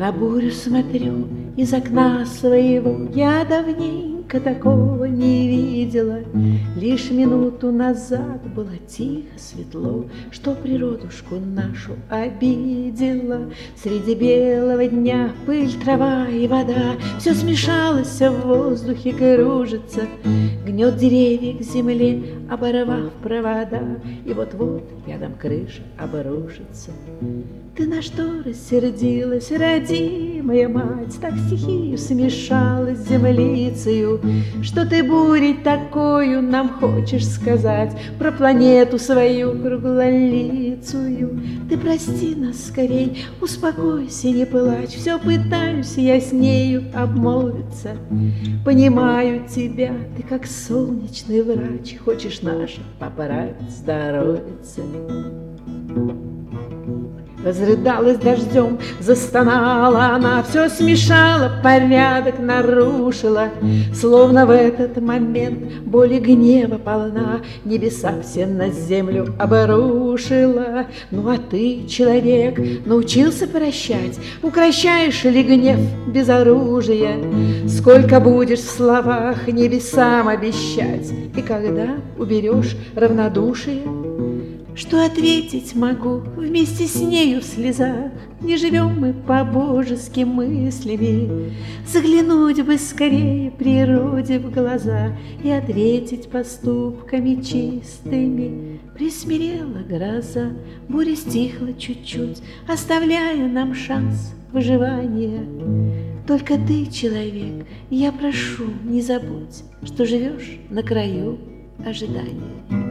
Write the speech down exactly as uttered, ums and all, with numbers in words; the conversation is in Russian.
на бурю смотрю из окна своего, я давненько такого не видела. Лишь минуту назад было тихо, светло, что природушку нашу обидела. Среди белого дня пыль, трава и вода, все смешалось, в воздухе кружится, гнет деревья к земле, оборвав провода, и вот-вот рядом крыша обрушится. Ты на что рассердилась, родимая мать, так стихию смешалась с землицею, что ты бурей такою нам хочешь сказать про планету свою круглолицую? Ты прости нас скорей, успокойся, не плачь, все пытаюсь я с нею обмолвиться. Понимаю тебя, ты как солнечный врач, хочешь наше поправить здоровиться. Разрыдалась дождем, застонала она, все смешала, порядок нарушила. Словно в этот момент боли гнева полна, небеса все на землю обрушила. Ну а ты, человек, научился прощать? Укрощаешь ли гнев без оружия? Сколько будешь в словах небесам обещать? И когда уберешь равнодушие? Что ответить могу вместе с нею в слезах? Не живем мы по-божески мыслями. Заглянуть бы скорее природе в глаза и ответить поступками чистыми. Присмирела гроза, буря стихла чуть-чуть, оставляя нам шанс выживания. Только ты, человек, я прошу, не забудь, что живешь на краю ожидания.